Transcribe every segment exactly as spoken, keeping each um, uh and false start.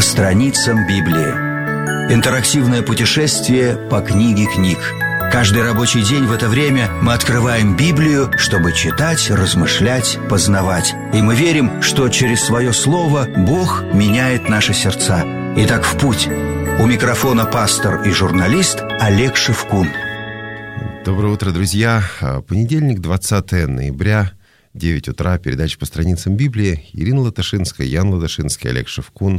страницам Библии. Интерактивное путешествие по книге книг. Каждый рабочий день в это время мы открываем Библию, чтобы читать, размышлять, познавать. И мы верим, что через свое слово Бог меняет наши сердца. Итак, в путь. У микрофона пастор и журналист Олег Шевкун. Доброе утро, друзья. Понедельник, двадцатое ноября, девять утра. Передача по страницам Библии. Ирина Латышинская, Ян Латышинский, Олег Шевкун.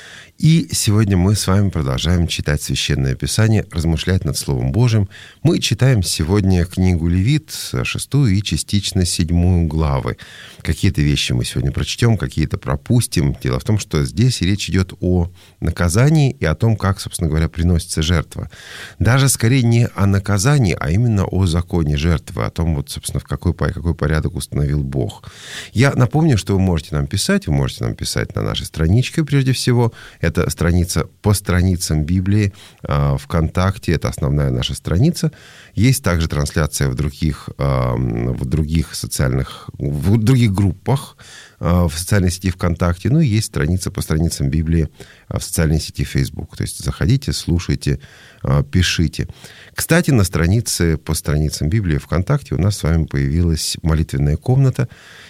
И сегодня мы с вами продолжаем читать Священное Писание, размышлять над Словом Божьим. Мы читаем сегодня книгу Левит, шестую и частично седьмую главы. Какие-то вещи мы сегодня прочтем, какие-то пропустим. Дело в том, что здесь речь идет о наказании и о том, как, собственно говоря, приносится жертва. Даже скорее не о наказании, а именно о законе жертвы, о том, вот, собственно, в какой, какой порядок установил Бог. Я напомню, что вы можете нам писать, вы можете нам писать на нашей страничке, прежде всего. Это страница по страницам Библии э, ВКонтакте, это основная наша страница. Есть также трансляция в других, э, в других социальных, в других группах э, в социальной сети ВКонтакте. Ну и есть страница по страницам Библии в социальной сети Facebook. То есть заходите, слушайте, э, пишите. Кстати, на странице по страницам Библии ВКонтакте у нас с вами появилась молитвенная комната.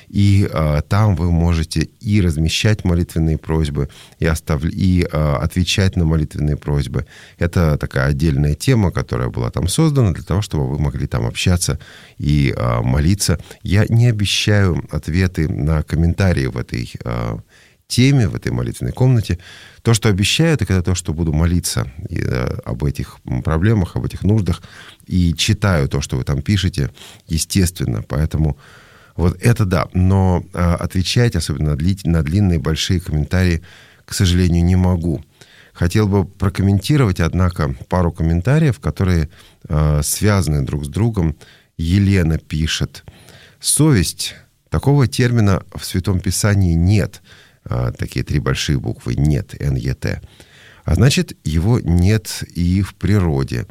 И э, там вы можете и размещать молитвенные просьбы, и, остав... и э, отвечать на молитвенные просьбы. Это такая отдельная тема, которая была там создана для того, чтобы вы могли там общаться и э, молиться. Я не обещаю ответы на комментарии в этой э, теме, в этой молитвенной комнате. То, что обещаю, это то, что буду молиться и, э, об этих проблемах, об этих нуждах. И читаю то, что вы там пишете, естественно. Поэтому... Вот это да, но а, отвечать, особенно на, дли, на длинные большие комментарии, к сожалению, не могу. Хотел бы прокомментировать, однако, пару комментариев, которые а, связаны друг с другом. Елена пишет: «Совесть, такого термина в Святом Писании нет». А, такие три большие буквы «нет», эн е тэ. А значит, его нет и в природе.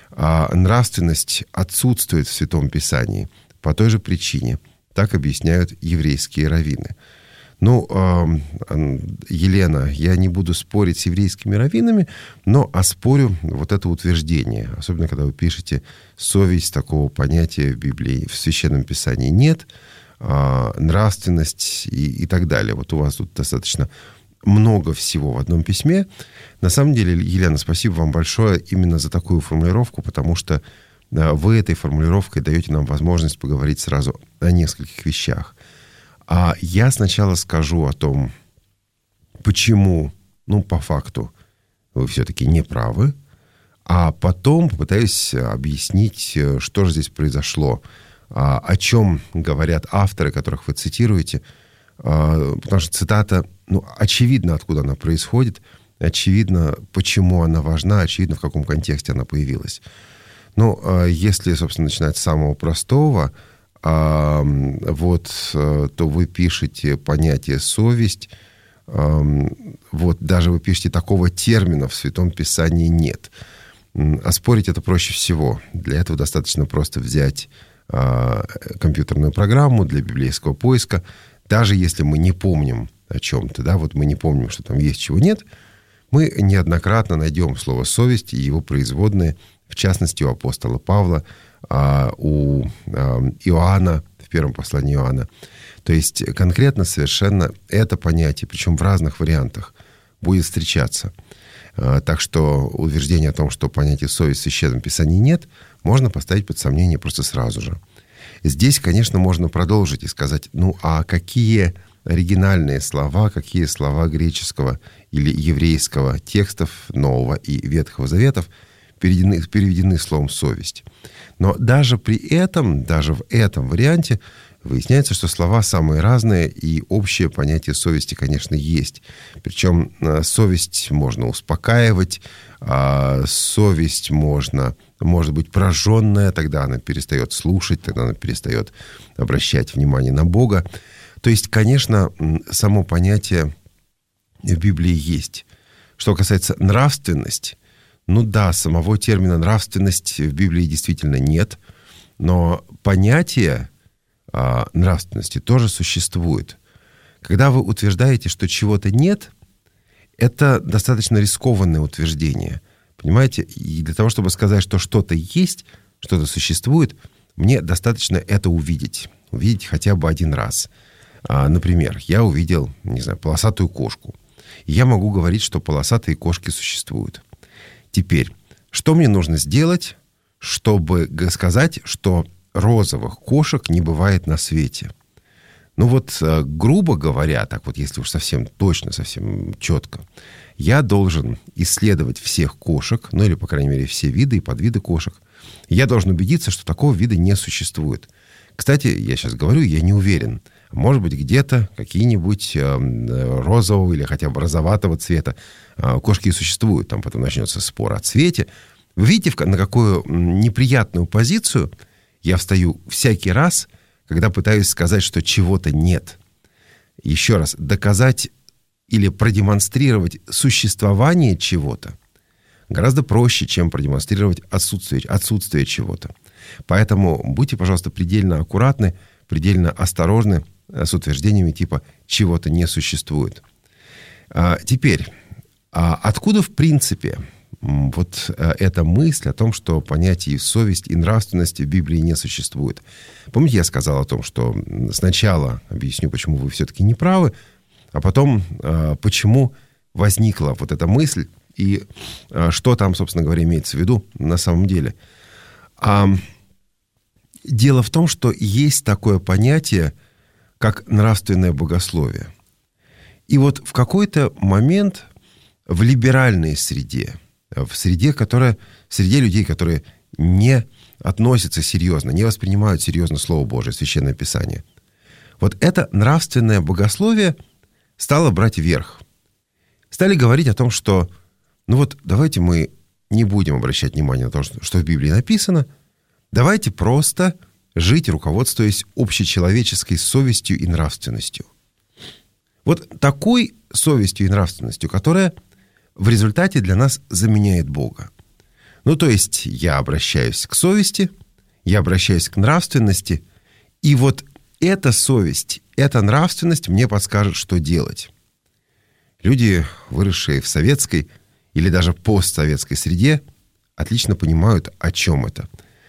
А нравственность отсутствует в Святом Писании по той же причине. Так объясняют еврейские раввины. Ну, э, Елена, я не буду спорить с еврейскими раввинами, но оспорю вот это утверждение. Особенно, когда вы пишете «совесть», такого понятия в Библии, в Священном Писании нет, э, нравственность и, и так далее. Вот у вас тут достаточно много всего в одном письме. На самом деле, Елена, спасибо вам большое именно за такую формулировку, потому что вы этой формулировкой даете нам возможность поговорить сразу о нескольких вещах. А я сначала скажу о том, почему, ну, по факту, вы все-таки не правы, а потом попытаюсь объяснить, что же здесь произошло, о чем говорят авторы, которых вы цитируете, потому что цитата, ну, очевидно, откуда она происходит, очевидно, почему она важна, очевидно, в каком контексте она появилась. Ну, если, собственно, начинать с самого простого, вот, то вы пишете понятие «совесть», вот, даже вы пишете, такого термина в Святом Писании нет. Оспорить это проще всего. Для этого достаточно просто взять компьютерную программу для библейского поиска, даже если мы не помним о чем-то, да, вот мы не помним, что там есть, чего нет, мы неоднократно найдем слово «совесть» и его производные, в частности, у апостола Павла, у Иоанна, в первом послании Иоанна. То есть конкретно совершенно это понятие, причем в разных вариантах, будет встречаться. Так что утверждение о том, что понятия «совесть» в Священном Писании нет, можно поставить под сомнение просто сразу же. Здесь, конечно, можно продолжить и сказать, ну а какие оригинальные слова, какие слова греческого или еврейского текстов Нового и Ветхого Заветов переведены, переведены словом «совесть». Но даже при этом, даже в этом варианте выясняется, что слова самые разные, и общее понятие совести, конечно, есть. Причем совесть можно успокаивать, совесть можно, может быть прожженная, тогда она перестает слушать, тогда она перестает обращать внимание на Бога. То есть, конечно, само понятие в Библии есть. Что касается нравственности, ну да, самого термина «нравственность» в Библии действительно нет, но понятие а, нравственности тоже существует. Когда вы утверждаете, что чего-то нет, это достаточно рискованное утверждение. Понимаете? И для того, чтобы сказать, что что-то есть, что-то существует, мне достаточно это увидеть. Увидеть хотя бы один раз. А, например, я увидел, не знаю, полосатую кошку. И я могу говорить, что полосатые кошки существуют. Теперь, что мне нужно сделать, чтобы сказать, что розовых кошек не бывает на свете? Ну вот, грубо говоря, так вот, если уж совсем точно, совсем четко, я должен исследовать всех кошек, ну или, по крайней мере, все виды и подвиды кошек. Я должен убедиться, что такого вида не существует. Кстати, я сейчас говорю, я не уверен. Может быть, где-то какие-нибудь э, розового или хотя бы розоватого цвета э, кошки и существуют. Там потом начнется спор о цвете. Вы видите, на какую неприятную позицию я встаю всякий раз, когда пытаюсь сказать, что чего-то нет. Еще раз, доказать или продемонстрировать существование чего-то гораздо проще, чем продемонстрировать отсутствие, отсутствие чего-то. Поэтому будьте, пожалуйста, предельно аккуратны, предельно осторожны с утверждениями типа «чего-то не существует». А теперь, а откуда, в принципе, вот эта мысль о том, что понятий совесть и нравственность в Библии не существует? Помните, я сказал о том, что сначала объясню, почему вы все-таки не правы, а потом, почему возникла вот эта мысль и что там, собственно говоря, имеется в виду на самом деле. А дело в том, что есть такое понятие, как нравственное богословие. И вот в какой-то момент в либеральной среде, в среде, которая, в среде людей, которые не относятся серьезно, не воспринимают серьезно Слово Божие, Священное Писание, вот это нравственное богословие стало брать верх. Стали говорить о том, что ну вот давайте мы не будем обращать внимание на то, что в Библии написано, давайте просто жить, руководствуясь общечеловеческой совестью и нравственностью. Вот такой совестью и нравственностью, которая в результате для нас заменяет Бога. Ну, то есть я обращаюсь к совести, я обращаюсь к нравственности, и вот эта совесть, эта нравственность мне подскажет, что делать. Люди, выросшие в советской или даже постсоветской среде, отлично понимают, о чем это.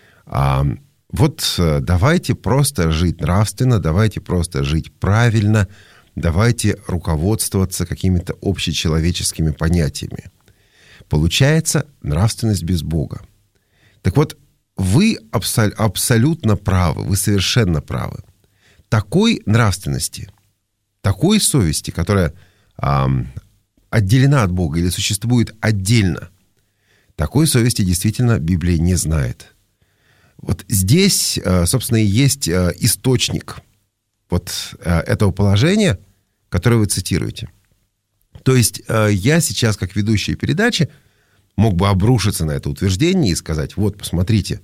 А вот давайте просто жить нравственно, давайте просто жить правильно, давайте руководствоваться какими-то общечеловеческими понятиями. Получается нравственность без Бога. Так вот, вы абсол- абсолютно правы, вы совершенно правы. Такой нравственности, такой совести, которая а, отделена от Бога или существует отдельно, такой совести действительно Библия не знает. Вот здесь, собственно, и есть источник вот этого положения, которое вы цитируете. То есть я сейчас, как ведущий передачи, мог бы обрушиться на это утверждение и сказать, вот, посмотрите,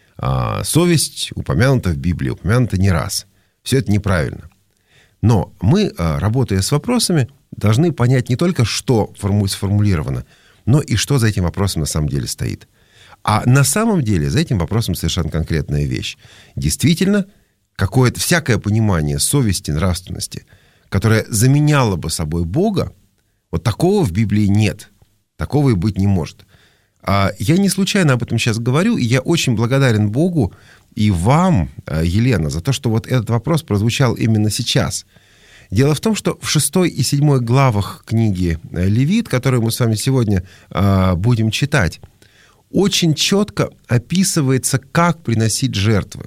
совесть упомянута в Библии, упомянута не раз. Все это неправильно. Но мы, работая с вопросами, должны понять не только, что сформулировано, но и что за этим вопросом на самом деле стоит. А на самом деле за этим вопросом совершенно конкретная вещь. Действительно, какое-то всякое понимание совести, нравственности, которое заменяло бы собой Бога, вот такого в Библии нет. Такого и быть не может. А я не случайно об этом сейчас говорю, и я очень благодарен Богу и вам, Елена, за то, что вот этот вопрос прозвучал именно сейчас. Дело в том, что в шестой и седьмой главах книги Левит, которую мы с вами сегодня э, будем читать, очень четко описывается, как приносить жертвы.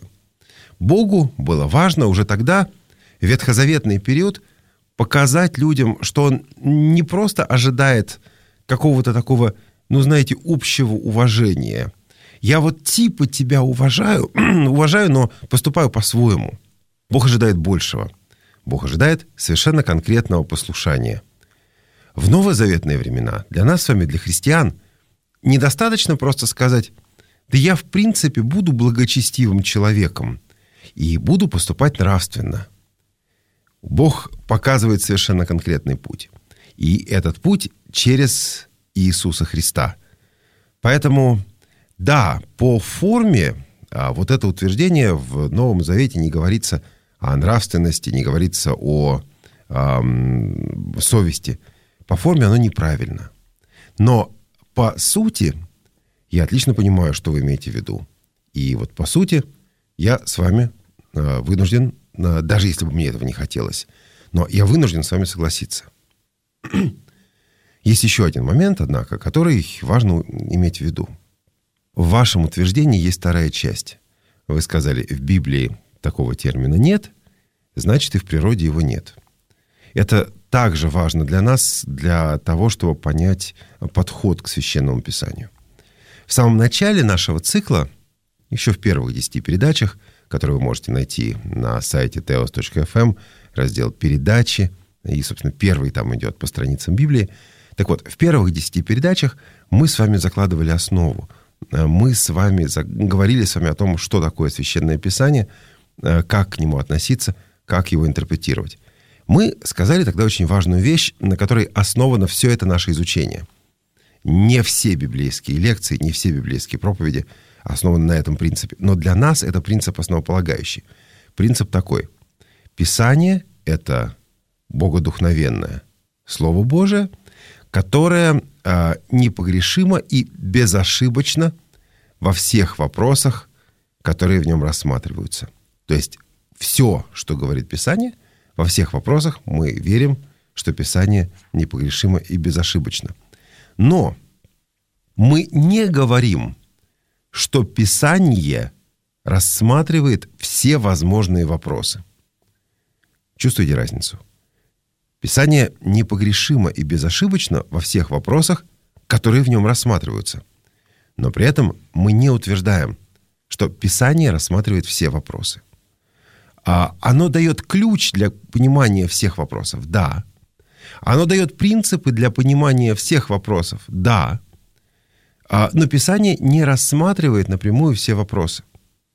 Богу было важно уже тогда, в ветхозаветный период, показать людям, что Он не просто ожидает какого-то такого, ну, знаете, общего уважения. Я вот типа тебя уважаю, уважаю, но поступаю по-своему. Бог ожидает большего. Бог ожидает совершенно конкретного послушания. В новозаветные времена для нас с вами, для христиан, недостаточно просто сказать, да я в принципе буду благочестивым человеком и буду поступать нравственно. Бог показывает совершенно конкретный путь. И этот путь через Иисуса Христа. Поэтому, да, по форме вот это утверждение в Новом Завете не говорится о нравственности, не говорится о э, совести. по форме оно неправильно. Но по сути я отлично понимаю, что вы имеете в виду. И вот по сути я с вами вынужден, даже если бы мне этого не хотелось, но я вынужден с вами согласиться. Есть еще один момент, однако, который важно иметь в виду. В вашем утверждении есть вторая часть. Вы сказали, в Библии такого термина нет, значит, и в природе его нет. Это также важно для нас, для того, чтобы понять подход к Священному Писанию. В самом начале нашего цикла, еще в первых десяти передачах, которые вы можете найти на сайте теос точка эф эм, раздел «Передачи», и, собственно, первый там идет по страницам Библии. Так вот, в первых десяти передачах мы с вами закладывали основу. Мы с вами говорили с вами о том, что такое Священное Писание, как к нему относиться, как его интерпретировать. Мы сказали тогда очень важную вещь, на которой основано все это наше изучение. Не все библейские лекции, не все библейские проповеди основаны на этом принципе. Но для нас это принцип основополагающий. Принцип такой. Писание — это богодухновенное Слово Божие, которое э, непогрешимо и безошибочно во всех вопросах, которые в нем рассматриваются. То есть все, что говорит Писание, во всех вопросах мы верим, что Писание непогрешимо и безошибочно. Но мы не говорим, что Писание рассматривает все возможные вопросы. Чувствуете разницу? Писание непогрешимо и безошибочно во всех вопросах, которые в нем рассматриваются. Но при этом мы не утверждаем, что Писание рассматривает все вопросы. А оно дает ключ для понимания всех вопросов, да. Оно дает принципы для понимания всех вопросов, да. Но Писание не рассматривает напрямую все вопросы.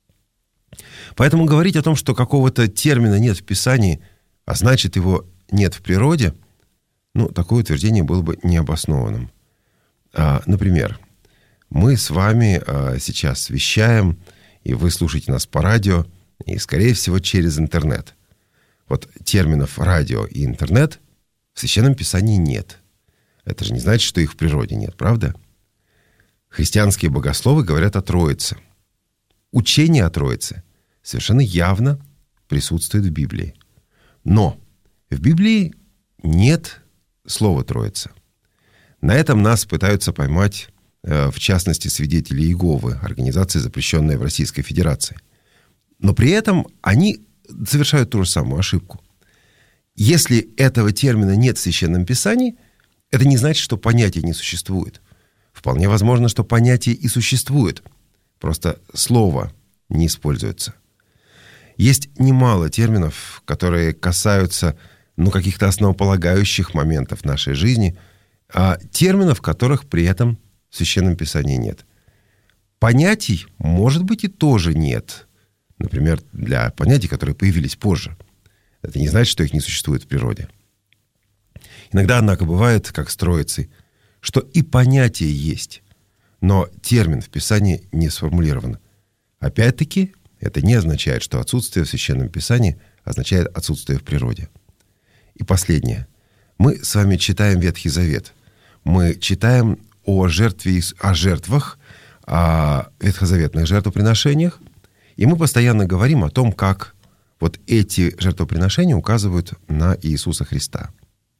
Поэтому говорить о том, что какого-то термина нет в Писании, а значит, его нет в природе, ну, такое утверждение было бы необоснованным. А, например, мы с вами а, сейчас вещаем, и вы слушаете нас по радио, и, скорее всего, через интернет. Вот терминов радио и интернет в Священном Писании нет. Это же не значит, что их в природе нет, правда? Христианские богословы говорят о Троице. Учение о Троице совершенно явно присутствует в Библии. Но в Библии нет слова «Троица». На этом нас пытаются поймать, в частности, свидетели Иеговы, организация, запрещенная в Российской Федерации. Но при этом они совершают ту же самую ошибку. Если этого термина нет в Священном Писании, это не значит, что понятия не существует. Вполне возможно, что понятие и существует. Просто слово не используется. Есть немало терминов, которые касаются ну, каких-то основополагающих моментов нашей жизни, а терминов, которых при этом в Священном Писании нет. Понятий, может быть, и тоже нет. Например, для понятий, которые появились позже. Это не значит, что их не существует в природе. Иногда, однако, бывает, как с Троицей, что и понятие есть, но термин в Писании не сформулирован. Опять-таки, это не означает, что отсутствие в Священном Писании означает отсутствие в природе. И последнее. Мы с вами читаем Ветхий Завет. Мы читаем о жертве, о жертвах, о ветхозаветных жертвоприношениях, и мы постоянно говорим о том, как вот эти жертвоприношения указывают на Иисуса Христа.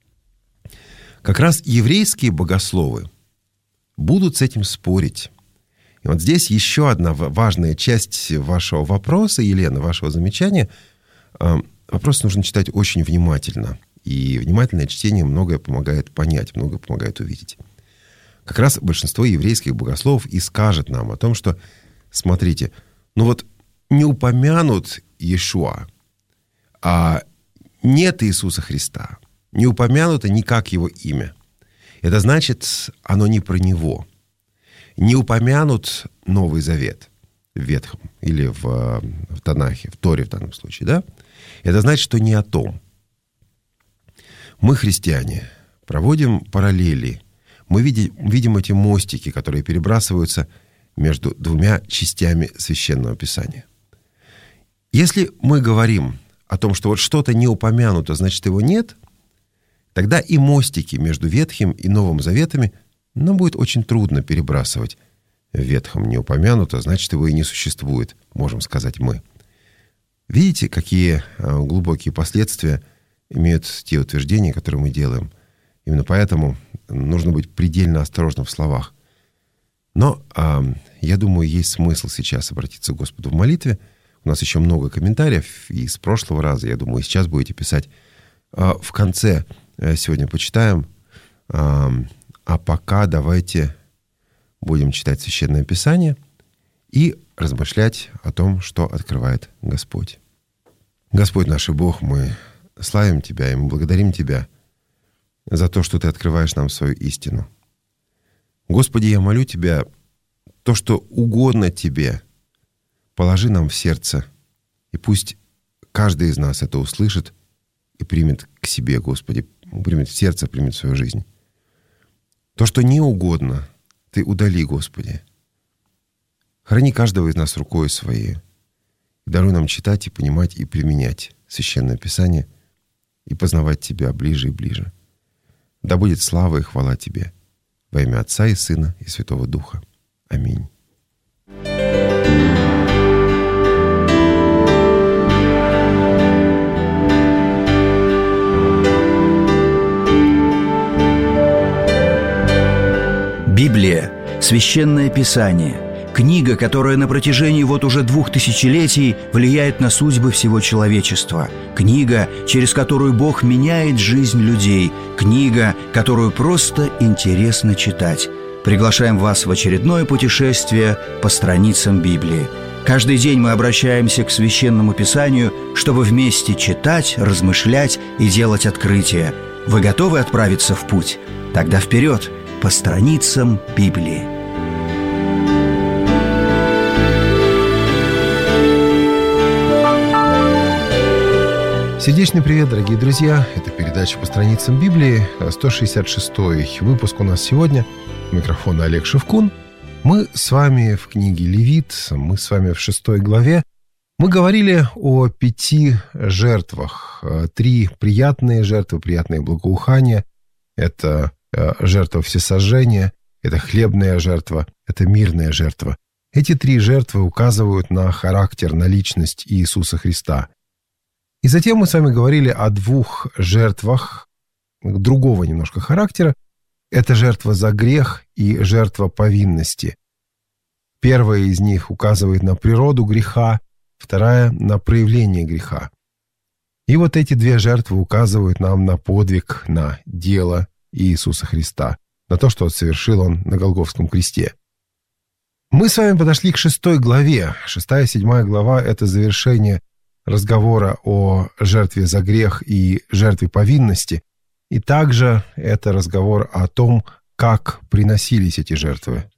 Как раз еврейские богословы будут с этим спорить. И вот здесь еще одна важная часть вашего вопроса, Елена, вашего замечания. Вопрос нужно читать очень внимательно. И внимательное чтение многое помогает понять, многое помогает увидеть. Как раз большинство еврейских богословов и скажет нам о том, что, смотрите, ну вот не упомянут Иешуа, а нет Иисуса Христа, не упомянуто никак его имя. Это значит, оно не про него. Не упомянут Новый Завет в Ветхом или в, в Танахе, в Торе в данном случае, да? Это значит, что не о том. Мы, христиане, проводим параллели. Мы видим, видим эти мостики, которые перебрасываются между двумя частями Священного Писания. Если мы говорим о том, что вот что-то не упомянуто, значит, его нет, Тогда и мостики между Ветхим и Новым Заветами нам будет очень трудно перебрасывать. В Ветхом не упомянуто, значит, его и не существует, можем сказать мы. Видите, какие глубокие последствия имеют те утверждения, которые мы делаем? Именно поэтому нужно быть предельно осторожным в словах. Но а, я думаю, есть смысл сейчас обратиться к Господу в молитве. У нас еще много комментариев, и с прошлого раза, я думаю, сейчас будете писать. А, в конце сегодня почитаем. А, а пока давайте будем читать Священное Писание и размышлять о том, что открывает Господь. Господь наш и Бог, мы славим Тебя и мы благодарим Тебя за то, что Ты открываешь нам свою истину. Господи, я молю Тебя, то, что угодно Тебе, положи нам в сердце, и пусть каждый из нас это услышит и примет к себе, Господи, примет в сердце, примет в свою жизнь. То, что не угодно, Ты удали, Господи. Храни каждого из нас рукой Своей. И даруй нам читать и понимать и применять Священное Писание и познавать Тебя ближе и ближе. Да будет слава и хвала Тебе во имя Отца и Сына и Святого Духа. Аминь. Библия – Священное Писание, книга, которая на протяжении вот уже двух тысячелетий влияет на судьбы всего человечества, книга, через которую Бог меняет жизнь людей, книга, которую просто интересно читать. Приглашаем вас в очередное путешествие по страницам Библии. Каждый день мы обращаемся к Священному Писанию, чтобы вместе читать, размышлять и делать открытия. Вы готовы отправиться в путь? Тогда вперед! По страницам Библии. Сердечный привет, дорогие друзья! Это передача «По страницам Библии», сто шестьдесят шестой выпуск у нас сегодня. У микрофона Олег Шевкун. Мы с вами в книге Левит, мы с вами в шестой главе. Мы говорили о пяти жертвах. Три приятные жертвы, приятные благоухания. Это жертва всесожжения, это хлебная жертва, это мирная жертва. Эти три жертвы указывают на характер, на личность Иисуса Христа. И затем мы с вами говорили о двух жертвах другого немножко характера. Это жертва за грех и жертва повинности. Первая из них указывает на природу греха, вторая — на проявление греха. И вот эти две жертвы указывают нам на подвиг, на дело Иисуса Христа, на то, что совершил Он на Голгофском кресте. Мы с вами подошли к шестой главе. Шестая и седьмая глава — это завершение разговора о жертве за грех и жертве повинности. И также это разговор о том, как приносились эти жертвы.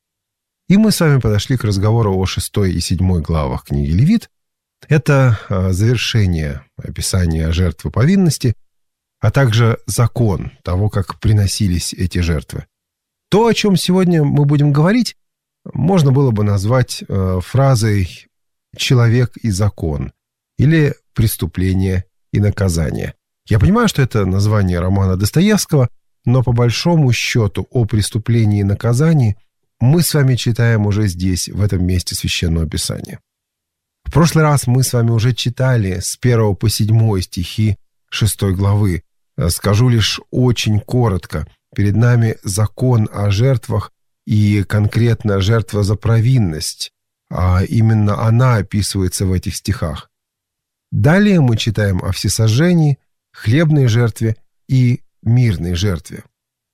И мы с вами подошли к разговору о шестой и седьмой главах книги Левит. Это завершение описания жертвы повинности, а также закон того, как приносились эти жертвы. То, о чем сегодня мы будем говорить, можно было бы назвать э, фразой «человек и закон» или «преступление и наказание». Я понимаю, что это название романа Достоевского, но по большому счету о преступлении и наказании мы с вами читаем уже здесь, в этом месте Священного Писания. В прошлый раз мы с вами уже читали с первого по седьмой стихи шестой главы. Скажу лишь очень коротко. Перед нами закон о жертвах и конкретно жертва за провинность. А именно она описывается в этих стихах. Далее мы читаем о всесожжении, хлебной жертве и мирной жертве.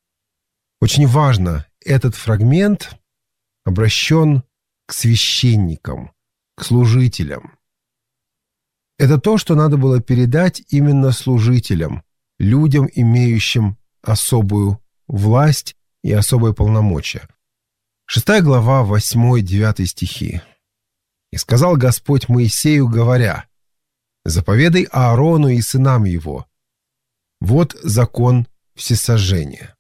Очень важно, этот фрагмент обращен к священникам, к служителям. Это то, что надо было передать именно служителям, людям, имеющим особую власть и особые полномочия. Шестая глава, восьмой-девятый стихи. «И сказал Господь Моисею, говоря: заповедай Аарону и сынам его. Вот закон всесожжения».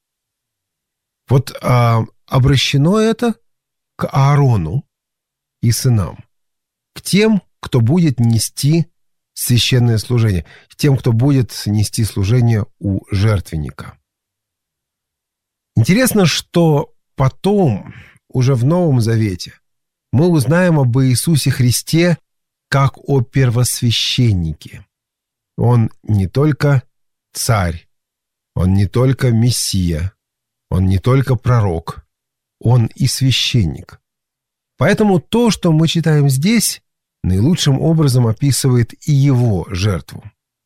Вот а, обращено это к Аарону и сынам, к тем, кто будет нести священное служение, тем, кто будет нести служение у жертвенника. Интересно, что потом, уже в Новом Завете, мы узнаем об Иисусе Христе как о первосвященнике. Он не только царь, он не только Мессия, он не только пророк, он и священник. Поэтому то, что мы читаем здесь, наилучшим образом описывает и его жертву.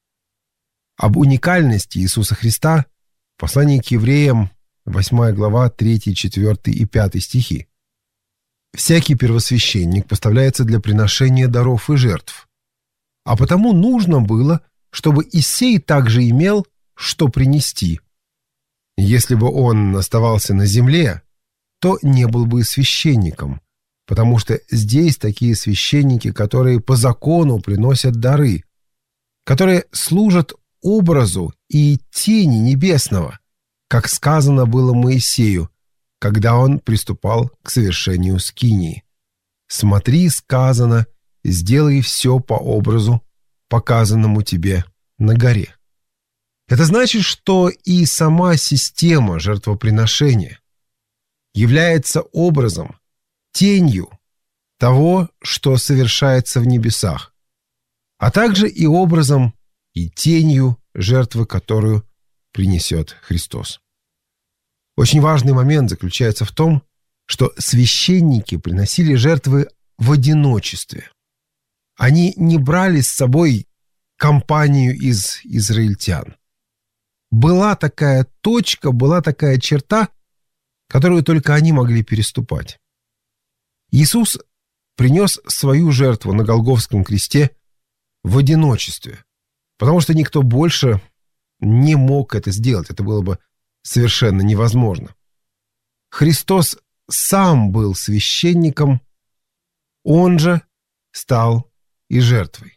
Об уникальности Иисуса Христа в послании к евреям, восьмая глава, третий, четвёртый и пятый стихи. «Всякий первосвященник поставляется для приношения даров и жертв. А потому нужно было, чтобы и сей также имел, что принести. Если бы он оставался на земле, то не был бы священником, потому что здесь такие священники, которые по закону приносят дары, которые служат образу и тени небесного, как сказано было Моисею, когда он приступал к совершению скинии. Смотри, сказано, сделай все по образу, показанному тебе на горе». Это значит, что и сама система жертвоприношения является образом, тенью того, что совершается в небесах, а также и образом и тенью жертвы, которую принесет Христос. Очень важный момент заключается в том, что священники приносили жертвы в одиночестве. Они не брали с собой компанию из израильтян. Была такая точка, была такая черта, которую только они могли переступать. Иисус принес свою жертву на Голгофском кресте в одиночестве, потому что никто больше не мог это сделать. Это было бы совершенно невозможно. Христос сам был священником, он же стал и жертвой.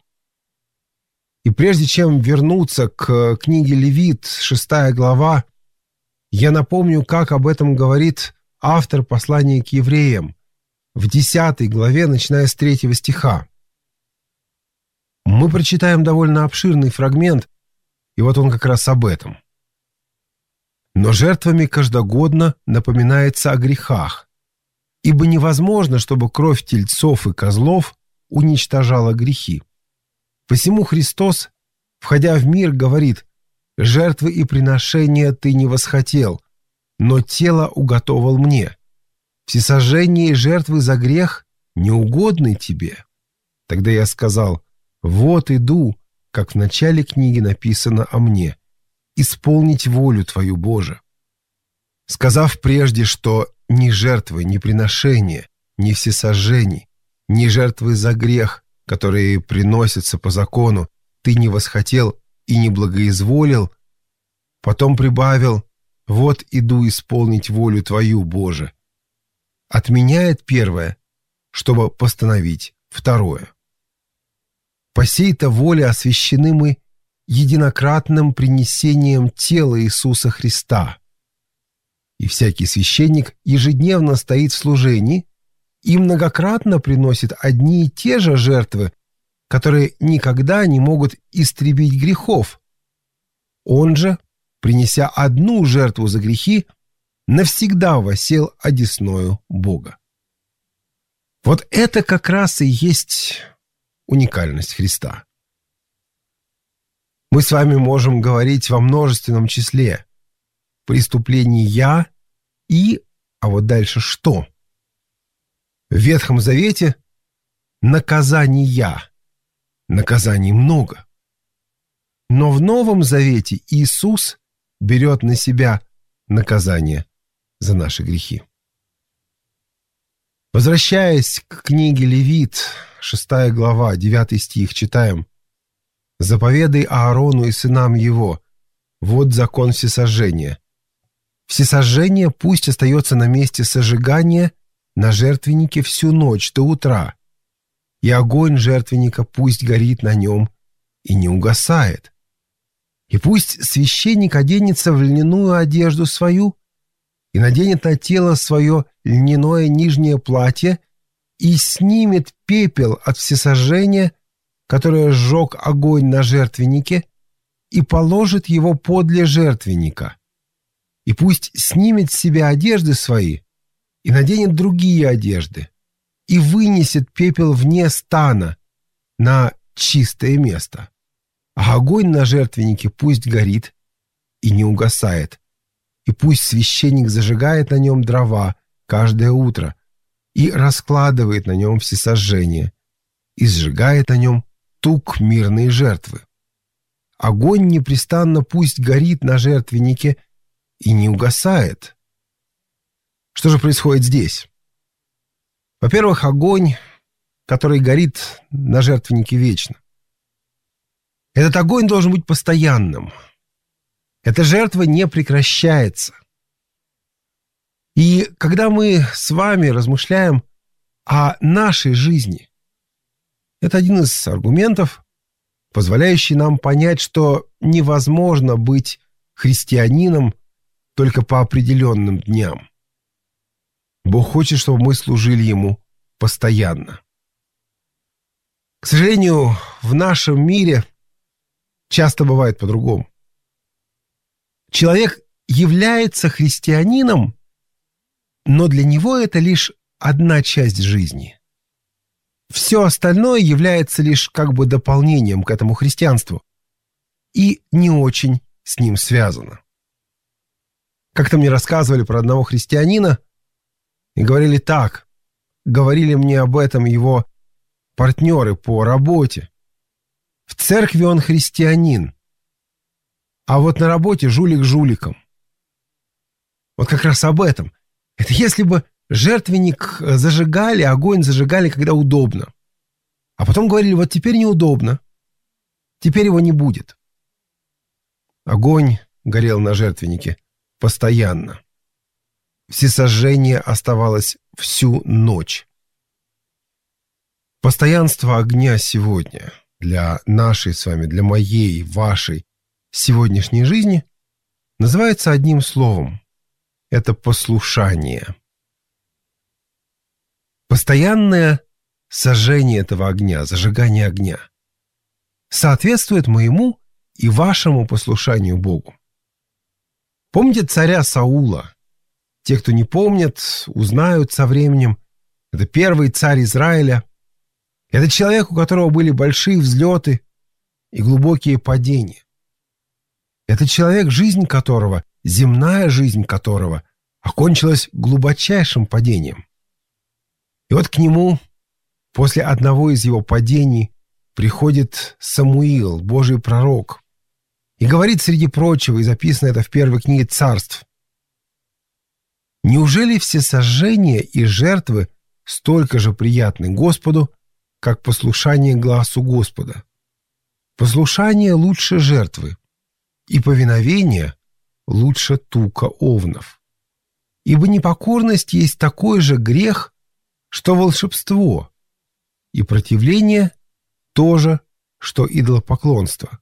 И прежде чем вернуться к книге Левит, шестая глава, я напомню, как об этом говорит автор послания к евреям в десятой главе, начиная с третьего стиха. Мы прочитаем довольно обширный фрагмент, и вот он как раз об этом. «Но жертвами каждогодно напоминается о грехах, ибо невозможно, чтобы кровь тельцов и козлов уничтожала грехи. Посему Христос, входя в мир, говорит: жертвы и приношения ты не восхотел, но тело уготовал мне. Всесожжение и жертвы за грех не угодны тебе. Тогда я сказал: вот иду, как в начале книги написано о мне, исполнить волю твою, Боже. Сказав прежде, что ни жертвы, ни приношения, ни всесожжений, ни жертвы за грех, которые приносятся по закону, ты не восхотел и не благоизволил, потом прибавил: вот иду исполнить волю твою, Боже. Отменяет первое, чтобы постановить второе. По сей-то воле освящены мы единократным принесением тела Иисуса Христа. И всякий священник ежедневно стоит в служении и многократно приносит одни и те же жертвы, которые никогда не могут истребить грехов. Он же, принеся одну жертву за грехи, навсегда воссел одесною Бога. Вот это как раз и есть уникальность Христа. Мы с вами можем говорить во множественном числе преступления и, а вот дальше что? В Ветхом Завете наказания, наказаний много. Но в Новом Завете Иисус берет на себя наказание за наши грехи. Возвращаясь к книге Левит, шестая глава, девятый стих, читаем: «Заповедай Аарону и сынам его, вот закон всесожжения. Всесожжение пусть остается на месте сожигания на жертвеннике всю ночь до утра, и огонь жертвенника пусть горит на нем и не угасает. И пусть священник оденется в льняную одежду свою и наденет на тело свое льняное нижнее платье и снимет пепел от всесожжения который сжег огонь на жертвеннике, и положит его подле жертвенника. И пусть снимет с себя одежды свои и наденет другие одежды, и вынесет пепел вне стана на чистое место. А огонь на жертвеннике пусть горит и не угасает, и пусть священник зажигает на нем дрова каждое утро и раскладывает на нем всесожжение, и сжигает на нем тук мирные жертвы. Огонь непрестанно пусть горит на жертвеннике и не угасает. Что же происходит здесь? Во-первых, огонь, который горит на жертвеннике вечно. Этот огонь должен быть постоянным. Эта жертва не прекращается. И когда мы с вами размышляем о нашей жизни, это один из аргументов, позволяющий нам понять, что невозможно быть христианином только по определенным дням. Бог хочет, чтобы мы служили Ему постоянно. К сожалению, в нашем мире часто бывает по-другому. Человек является христианином, но для него это лишь одна часть жизни. Все остальное является лишь как бы дополнением к этому христианству и не очень с ним связано. Как-то мне рассказывали про одного христианина и говорили так, говорили мне об этом его партнеры по работе. В церкви он христианин, а вот на работе жулик жуликом. Вот как раз об этом. Это если бы жертвенник зажигали, огонь зажигали, когда удобно. А потом говорили, вот теперь неудобно, теперь его не будет. Огонь горел на жертвеннике постоянно. Всесожжение оставалось всю ночь. Постоянство огня сегодня для нашей с вами, для моей, вашей сегодняшней жизни называется одним словом. Это послушание. Постоянное сожжение этого огня, зажигание огня соответствует моему и вашему послушанию Богу. Помните царя Саула? Те, кто не помнят, узнают со временем. Это первый царь Израиля. Это человек, у которого были большие взлеты и глубокие падения. Это человек, жизнь которого, земная жизнь которого, окончилась глубочайшим падением. И вот к нему после одного из его падений приходит Самуил, Божий пророк, и говорит, среди прочего, и записано это в первой книге Царств: «Неужели всесожжения и жертвы столько же приятны Господу, как послушание гласу Господа? Послушание лучше жертвы, и повиновение лучше тука овнов. Ибо непокорность есть такой же грех, что волшебство, и противление то же, что идолопоклонство».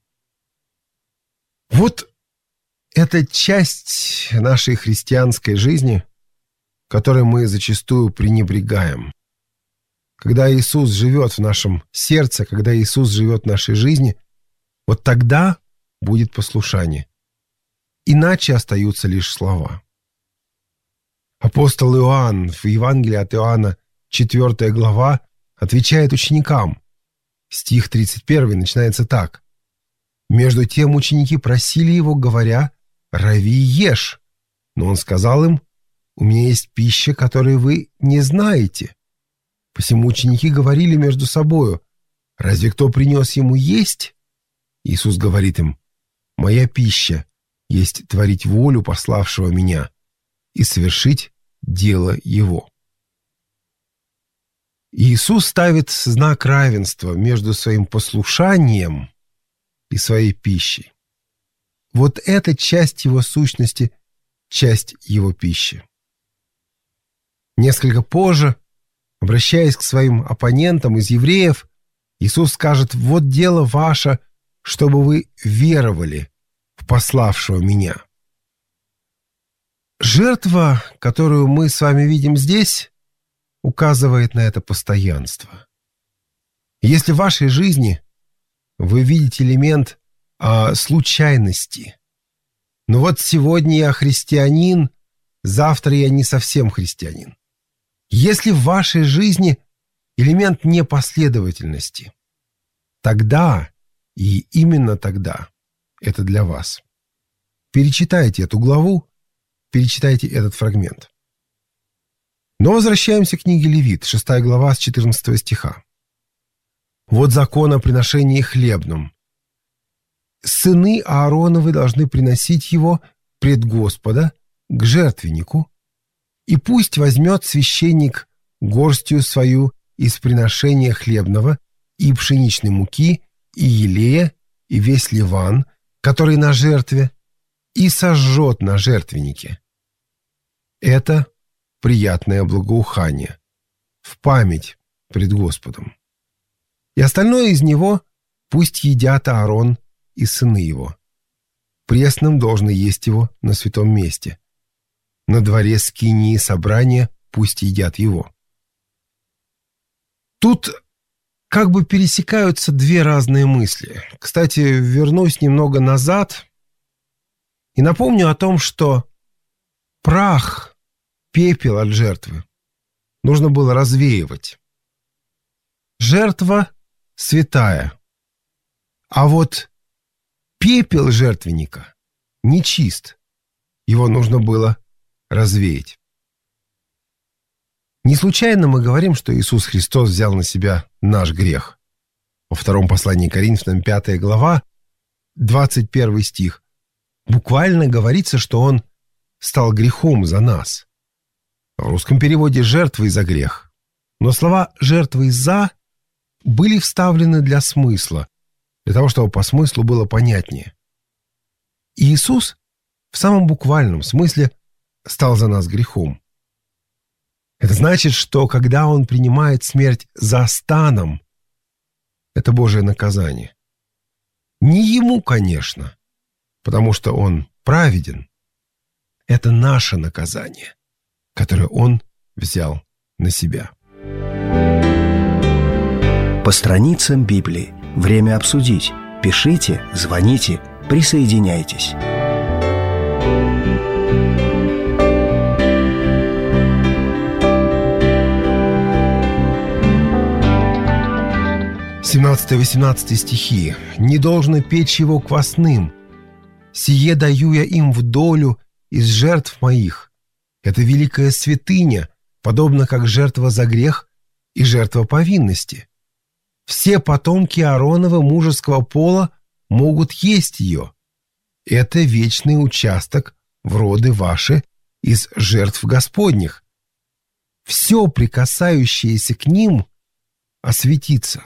Вот это часть нашей христианской жизни, которой мы зачастую пренебрегаем. Когда Иисус живет в нашем сердце, когда Иисус живет в нашей жизни, вот тогда будет послушание. Иначе остаются лишь слова. Апостол Иоанн в Евангелии от Иоанна, четвёртая глава, отвечает ученикам. Стих тридцать первый начинается так. «Между тем ученики просили его, говоря: рави, ешь. Но он сказал им: у меня есть пища, которой вы не знаете». Посему ученики говорили между собою: разве кто принес ему есть? Иисус говорит им: моя пища есть творить волю пославшего меня и совершить дело его. Иисус ставит знак равенства между своим послушанием и своей пищей. Вот эта часть его сущности, часть его пищи. Несколько позже, обращаясь к своим оппонентам из евреев, Иисус скажет: вот дело ваше, чтобы вы веровали в пославшего меня. Жертва, которую мы с вами видим здесь, указывает на это постоянство. Если в вашей жизни вы видите элемент а, случайности. Но вот сегодня я христианин, завтра я не совсем христианин. Если в вашей жизни элемент непоследовательности, тогда и именно тогда это для вас. Перечитайте эту главу, перечитайте этот фрагмент. Но возвращаемся к книге Левит, шестая глава с четырнадцатого стиха. «Вот закон о приношении хлебном. Сыны Аароновы должны приносить его пред Господа к жертвеннику, и пусть возьмет священник горстью свою из приношения хлебного и пшеничной муки, и елея, и весь ливан, который на жертве, и сожжет на жертвеннике. Это приятное благоухание, в память пред Господом. И остальное из него пусть едят Аарон и сыны его. Пресным должно есть его на святом месте. На дворе скинии собрания пусть едят его». Тут как бы пересекаются две разные мысли. Кстати, вернусь немного назад и напомню о том, что прах, пепел от жертвы нужно было развеивать. Жертва святая, а вот пепел жертвенника нечист, его нужно было развеять. Не случайно мы говорим, что Иисус Христос взял на себя наш грех. Во втором послании к Коринфянам, пятая глава, двадцать первый стих, буквально говорится, что Он стал грехом за нас. В русском переводе «жертвой за грех». Но слова «жертвой за» были вставлены для смысла, для того, чтобы по смыслу было понятнее. И Иисус в самом буквальном смысле стал за нас грехом. Это значит, что когда Он принимает смерть за станом, это Божие наказание. Не Ему, конечно, потому что Он праведен. Это наше наказание, которое Он взял на себя. По страницам Библии. Время обсудить. Пишите, звоните, присоединяйтесь. семнадцатый-восемнадцатый стихи. «Не должно печь его квасным. Сие даю я им в долю из жертв моих. Это великая святыня, подобно как жертва за грех и жертва повинности. Все потомки Ааронова мужеского пола могут есть ее. Это вечный участок в роды ваши из жертв Господних. Все, прикасающееся к ним, осветится».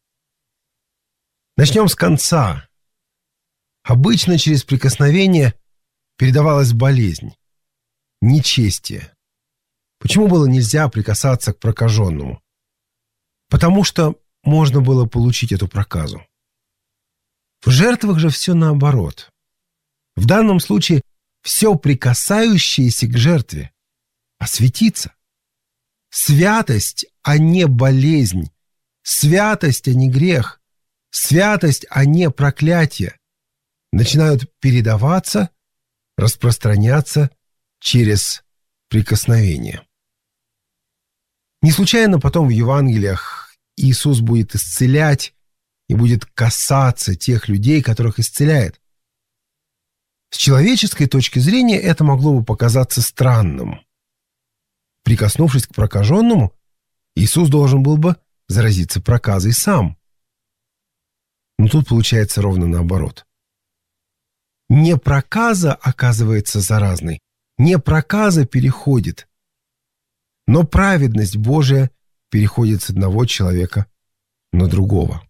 Начнем с конца. Обычно через прикосновение передавалась болезнь, нечестие. Почему было нельзя прикасаться к прокаженному? Потому что можно было получить эту проказу. В жертвах же все наоборот. В данном случае все прикасающееся к жертве осветится. Святость, а не болезнь. Святость, а не грех. Святость, а не проклятие, начинают передаваться, распространяться через прикосновение. Не случайно потом в Евангелиях Иисус будет исцелять и будет касаться тех людей, которых исцеляет. С человеческой точки зрения это могло бы показаться странным. Прикоснувшись к прокаженному, Иисус должен был бы заразиться проказой сам. Но тут получается ровно наоборот. Не проказа оказывается заразной, не проказа переходит, но праведность Божия переходит с одного человека на другого.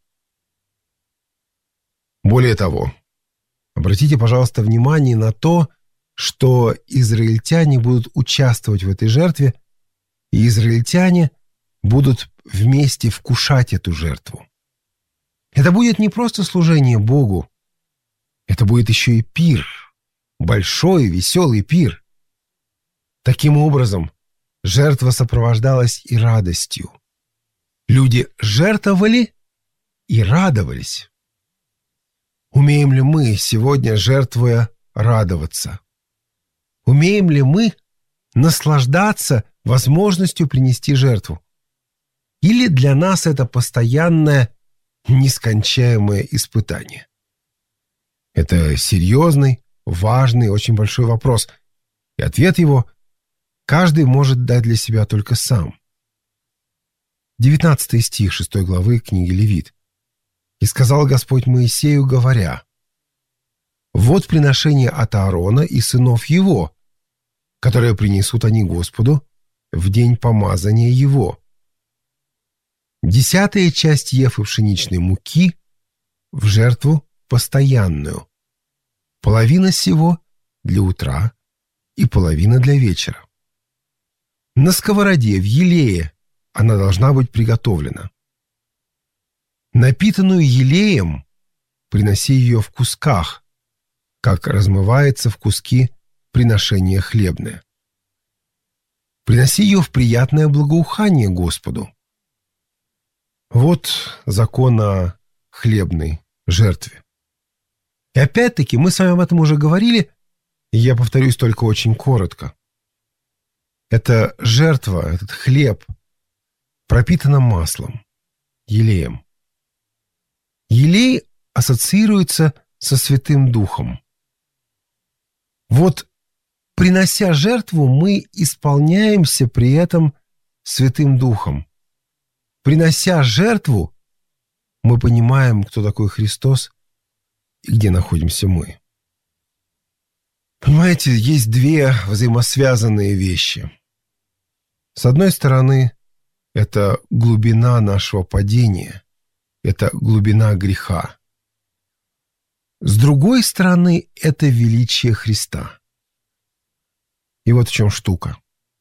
Более того, обратите, пожалуйста, внимание на то, что израильтяне будут участвовать в этой жертве, и израильтяне будут вместе вкушать эту жертву. Это будет не просто служение Богу, это будет еще и пир, большой веселый пир. Таким образом, жертва сопровождалась и радостью. Люди жертвовали и радовались. Умеем ли мы сегодня, жертвуя, радоваться? Умеем ли мы наслаждаться возможностью принести жертву? Или для нас это постоянное, нескончаемое испытание? Это серьезный, важный, очень большой вопрос. И ответ его каждый может дать для себя только сам. девятнадцатый стих шестой главы книги Левит. «И сказал Господь Моисею, говоря: вот приношение от Аарона и сынов его, которые принесут они Господу в день помазания его. Десятая часть ефы пшеничной муки в жертву постоянную, половина сего для утра и половина для вечера. На сковороде в елее она должна быть приготовлена. Напитанную елеем приноси ее в кусках, как размывается в куски приношение хлебное. Приноси ее в приятное благоухание Господу». Вот закон о хлебной жертве. И опять-таки мы с вами об этом уже говорили, и я повторюсь только очень коротко. Эта жертва, этот хлеб пропитана маслом, елеем. Елей ассоциируется со Святым Духом. Вот, принося жертву, мы исполняемся при этом Святым Духом. Принося жертву, мы понимаем, кто такой Христос и где находимся мы. Понимаете, есть две взаимосвязанные вещи. С одной стороны, это глубина нашего падения, это глубина греха. С другой стороны, это величие Христа. И вот в чем штука.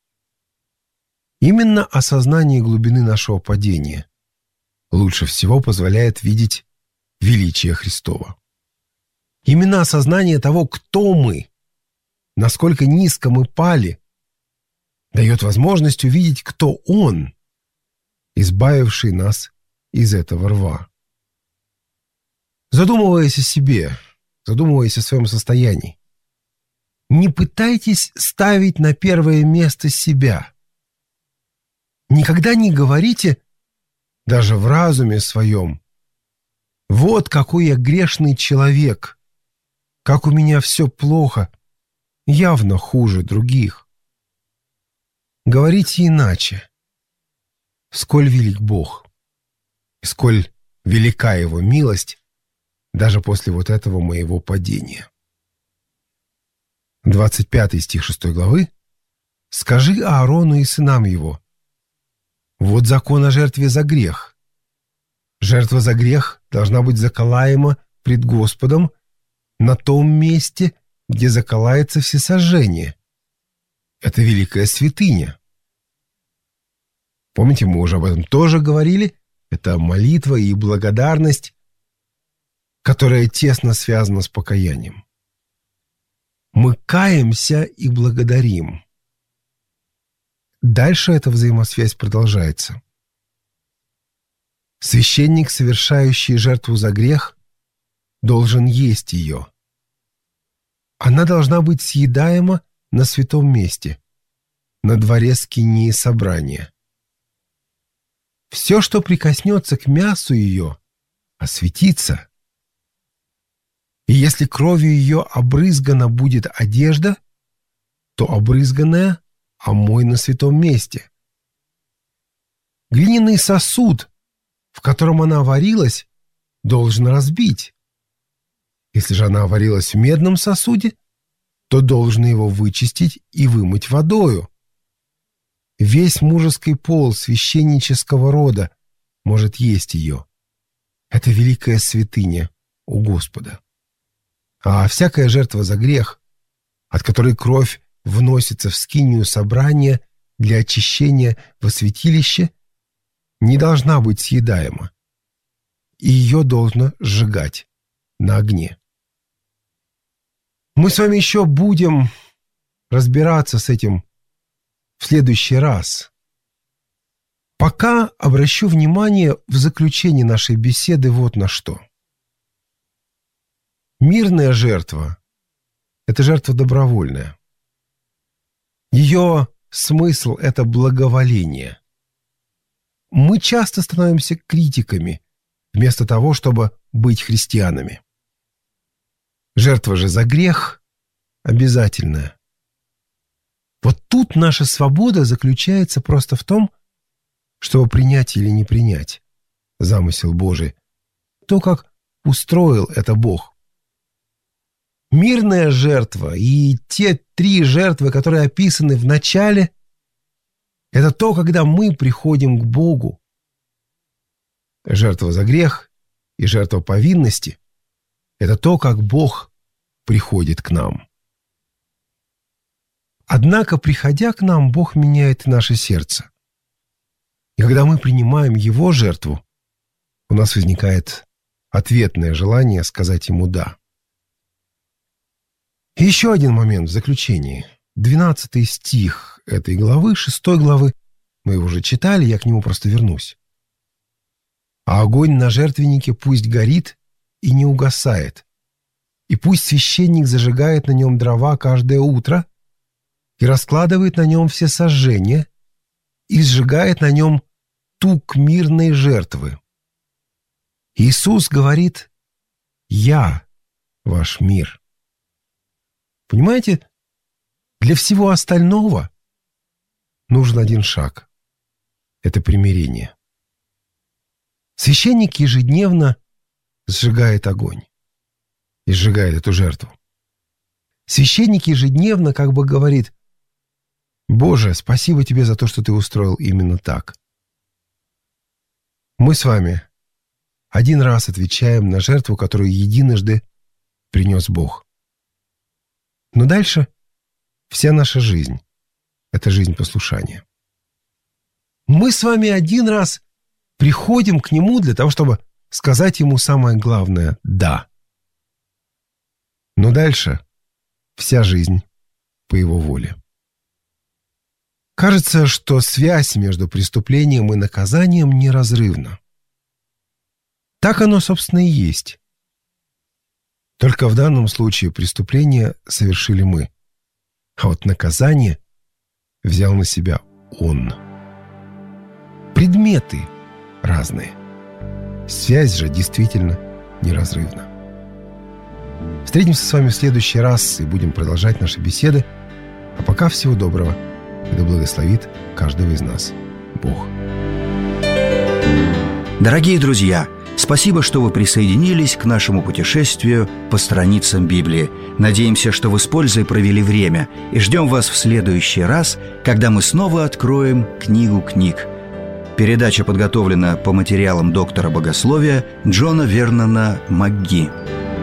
Именно осознание глубины нашего падения лучше всего позволяет видеть величие Христова. Именно осознание того, кто мы, насколько низко мы пали, дает возможность увидеть, кто Он, избавивший нас из этого рва. Задумываясь о себе, задумываясь о своем состоянии, не пытайтесь ставить на первое место себя. Никогда не говорите, даже в разуме своем: вот какой я грешный человек, как у меня все плохо, явно хуже других. Говорите иначе: сколь велик Бог, и сколь велика Его милость даже после вот этого моего падения. двадцать пятый стих шестой главы. «Скажи Аарону и сынам его: вот закон о жертве за грех. Жертва за грех должна быть заколаема пред Господом на том месте, где заколается всесожжение. Это великая святыня». Помните, мы уже об этом тоже говорили. Это молитва и благодарность, которая тесно связана с покаянием. Мы каемся и благодарим. Дальше эта взаимосвязь продолжается. Священник, совершающий жертву за грех, должен есть ее. Она должна быть съедаема на святом месте, на дворе скинии собрания. Все, что прикоснется к мясу ее, осветится. И если кровью ее обрызгана будет одежда, то обрызганная омой на святом месте. Глиняный сосуд, в котором она варилась, должен разбить. Если же она варилась в медном сосуде, то должен его вычистить и вымыть водою. Весь мужеский пол священнического рода может есть ее. Это великая святыня у Господа. А всякая жертва за грех, от которой кровь вносится в скинию собрания для очищения во святилище, не должна быть съедаема, и ее должно сжигать на огне. Мы с вами еще будем разбираться с этим в следующий раз. Пока обращу внимание в заключении нашей беседы вот на что. Мирная жертва – это жертва добровольная. Ее смысл – это благоволение. Мы часто становимся критиками, вместо того, чтобы быть христианами. Жертва же за грех обязательная. Вот тут наша свобода заключается просто в том, чтобы принять или не принять замысел Божий, то, как устроил это Бог. Мирная жертва и те три жертвы, которые описаны в начале, это то, когда мы приходим к Богу. Жертва за грех и жертва повинности – это то, как Бог приходит к нам. Однако, приходя к нам, Бог меняет и наше сердце. И когда мы принимаем Его жертву, у нас возникает ответное желание сказать Ему «да». И еще один момент в заключении. Двенадцатый стих этой главы, шестой главы, мы его уже читали, я к нему просто вернусь. «А огонь на жертвеннике пусть горит и не угасает, и пусть священник зажигает на нем дрова каждое утро и раскладывает на нем все сожжения и сжигает на нем тук мирной жертвы». Иисус говорит: «Я ваш мир». Понимаете, для всего остального нужен один шаг. Это примирение. Священник ежедневно сжигает огонь и сжигает эту жертву. Священник ежедневно как бы говорит: «Боже, спасибо тебе за то, что ты устроил именно так». Мы с вами один раз отвечаем на жертву, которую единожды принес Бог. Но дальше вся наша жизнь – это жизнь послушания. Мы с вами один раз приходим к Нему для того, чтобы сказать Ему самое главное «да». Но дальше вся жизнь по Его воле. Кажется, что связь между преступлением и наказанием неразрывна. Так оно, собственно, и есть. Только в данном случае преступление совершили мы, а вот наказание взял на себя Он. Предметы разные. Связь же действительно неразрывна. Встретимся с вами в следующий раз и будем продолжать наши беседы. А пока всего доброго. И да благословит каждого из нас Бог. Дорогие друзья, спасибо, что вы присоединились к нашему путешествию по страницам Библии. Надеемся, что вы с пользой провели время, и ждем вас в следующий раз, когда мы снова откроем книгу книг. Передача подготовлена по материалам доктора богословия Джона Вернона МакГи.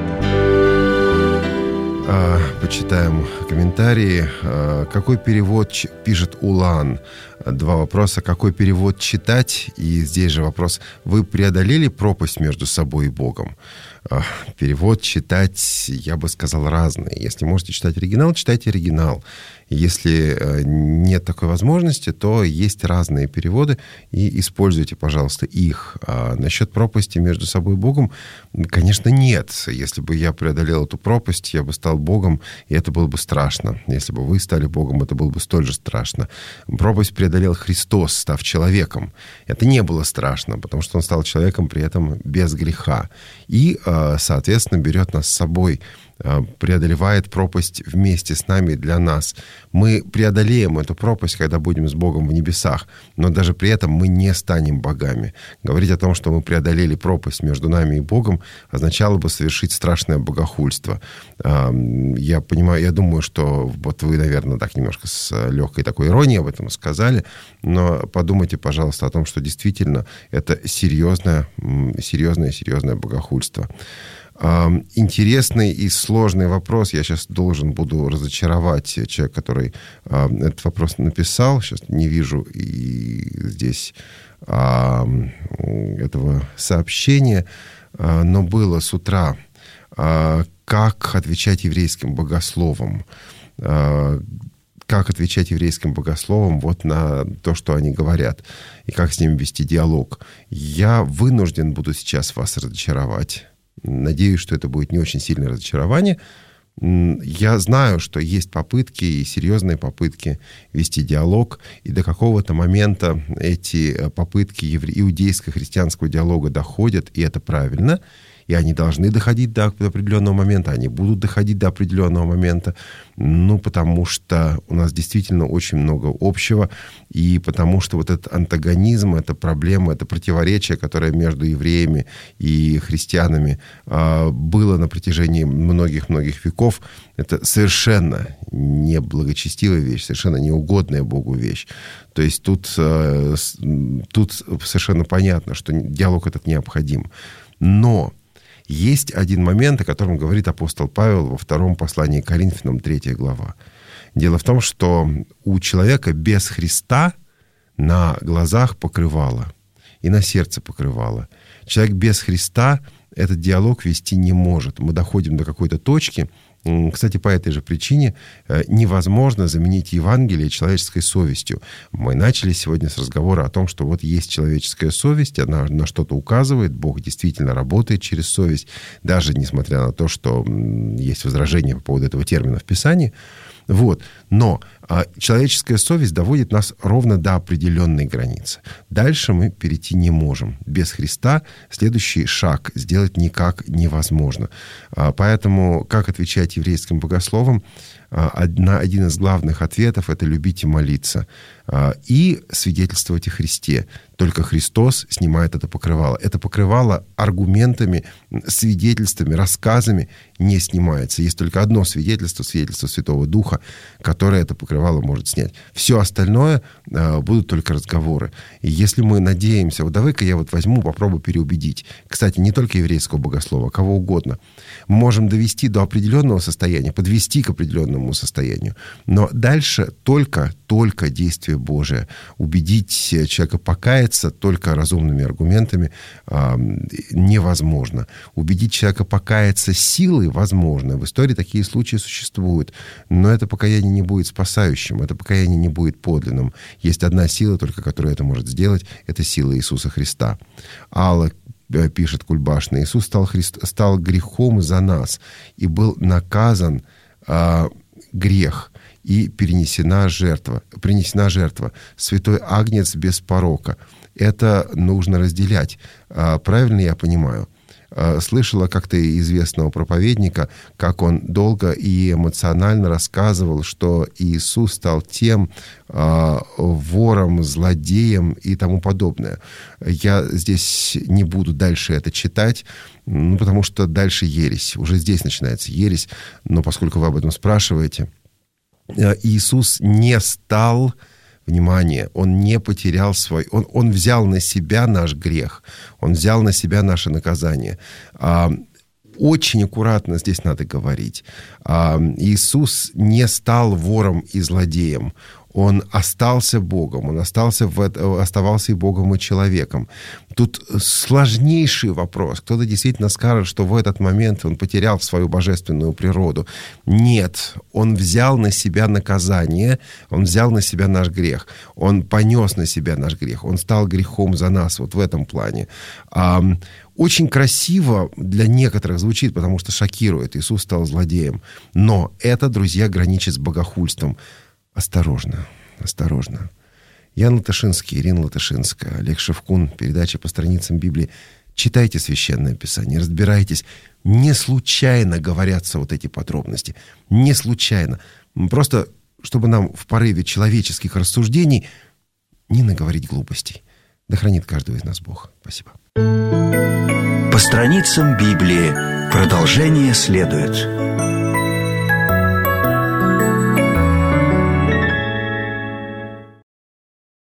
А, почитаем комментарии. А, какой перевод пишет Улан? Два вопроса. Какой перевод читать? И здесь же вопрос. Вы преодолели пропасть между собой и Богом? А, перевод читать, я бы сказал, разный. Если можете читать оригинал, читайте оригинал. Если нет такой возможности, то есть разные переводы, и используйте, пожалуйста, их. А насчет пропасти между собой и Богом, конечно, нет. Если бы я преодолел эту пропасть, я бы стал Богом, и это было бы страшно. Если бы вы стали Богом, это было бы столь же страшно. Пропасть преодолел Христос, став человеком. Это не было страшно, потому что Он стал человеком при этом без греха. И, соответственно, берет нас с собой, преодолевает пропасть вместе с нами для нас. Мы преодолеем эту пропасть, когда будем с Богом в небесах, но даже при этом мы не станем богами. Говорить о том, что мы преодолели пропасть между нами и Богом, означало бы совершить страшное богохульство. Я понимаю, я думаю, что вот вы, наверное, так немножко с легкой такой иронией об этом сказали, но подумайте, пожалуйста, о том, что действительно это серьезное, серьезное, серьезное богохульство. Интересный и сложный вопрос. Я сейчас должен буду разочаровать человека, который а, этот вопрос написал. Сейчас не вижу и здесь а, этого сообщения, а, но было с утра. А, как отвечать еврейским богословам? А, как отвечать еврейским богословам вот на то, что они говорят, и как с ними вести диалог. Я вынужден буду сейчас вас разочаровать. Надеюсь, что это будет не очень сильное разочарование. Я знаю, что есть попытки, и серьезные попытки вести диалог, и до какого-то момента эти попытки иудейско-христианского диалога доходят, и это правильно. И они должны доходить до определенного момента, они будут доходить до определенного момента, ну, потому что у нас действительно очень много общего, и потому что вот этот антагонизм, эта проблема, это противоречие, которое между евреями и христианами э, было на протяжении многих-многих веков, это совершенно неблагочестивая вещь, совершенно неугодная Богу вещь. То есть тут, э, тут совершенно понятно, что диалог этот необходим. Но есть один момент, о котором говорит апостол Павел во втором послании к Коринфянам, третья глава. Дело в том, что у человека без Христа на глазах покрывало и на сердце покрывало. Человек без Христа этот диалог вести не может. Мы доходим до какой-то точки. Кстати, по этой же причине невозможно заменить Евангелие человеческой совестью. Мы начали сегодня с разговора о том, что вот есть человеческая совесть, она на что-то указывает, Бог действительно работает через совесть, даже несмотря на то, что есть возражения по поводу этого термина в Писании. Вот. Но а, человеческая совесть доводит нас ровно до определенной границы. Дальше мы перейти не можем. Без Христа следующий шаг сделать никак невозможно. А, поэтому, как отвечать еврейским богословам? А, одна, один из главных ответов — это любить и молиться. А, и свидетельствовать о Христе. Только Христос снимает это покрывало. Это покрывало аргументами, свидетельствами, рассказами не снимается. Есть только одно свидетельство, свидетельство Святого Духа, которое это покрывало может снять. Все остальное э, будут только разговоры. И если мы надеемся, вот давай-ка я вот возьму, попробую переубедить. Кстати, не только еврейского богослова, кого угодно. Мы можем довести до определенного состояния, подвести к определенному состоянию. Но дальше только, только действие Божие. Убедить человека покаяться только разумными аргументами э, невозможно. Убедить человека покаяться силой возможно. В истории такие случаи существуют. Но это покаяние не будет спасающим, это покаяние не будет подлинным. Есть одна сила только, которая это может сделать, это сила Иисуса Христа. Алла пишет Кульбашна: Иисус стал, Христ, стал грехом за нас, и был наказан э, грех, и перенесена жертва, принесена жертва. Святой Агнец без порока. Это нужно разделять. Э, правильно я понимаю? Слышала как-то известного проповедника, как он долго и эмоционально рассказывал, что Иисус стал тем э, вором, злодеем и тому подобное. Я здесь не буду дальше это читать, ну, потому что дальше ересь. Уже здесь начинается ересь, но поскольку вы об этом спрашиваете, Иисус не стал... Внимание, он не потерял свой... Он, он взял на себя наш грех. Он взял на себя наше наказание. А, очень аккуратно здесь надо говорить. А, Иисус не стал вором и злодеем. Он остался Богом, он остался в, оставался и Богом, и человеком. Тут сложнейший вопрос. Кто-то действительно скажет, что в этот момент он потерял свою божественную природу. Нет, он взял на себя наказание, он взял на себя наш грех, он понес на себя наш грех, он стал грехом за нас, вот в этом плане. Очень красиво для некоторых звучит, потому что шокирует. Иисус стал злодеем. Но это, друзья, граничит с богохульством. Осторожно, осторожно. Ян Латышинский, Ирина Латышинская, Олег Шевкун. Передача по страницам Библии. Читайте Священное Писание, разбирайтесь. Не случайно говорятся вот эти подробности. Не случайно. Просто, чтобы нам в порыве человеческих рассуждений не наговорить глупостей. Да хранит каждого из нас Бог. Спасибо. По страницам Библии. Продолжение следует.